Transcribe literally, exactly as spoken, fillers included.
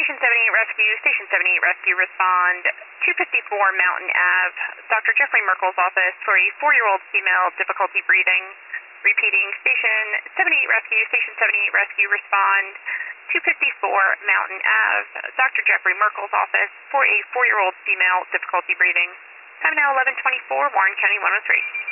Station seventy-eight Rescue, Station seventy-eight Rescue, respond two fifty-four Mountain Ave, Doctor Jeffrey Merkel's office for a four-year-old female, difficulty breathing. Repeating, Station seventy-eight Rescue, Station seventy-eight Rescue, respond two fifty-four Mountain Ave, Doctor Jeffrey Merkel's office for a four-year-old female, difficulty breathing. Time now eleven twenty-four, Warren County one oh three.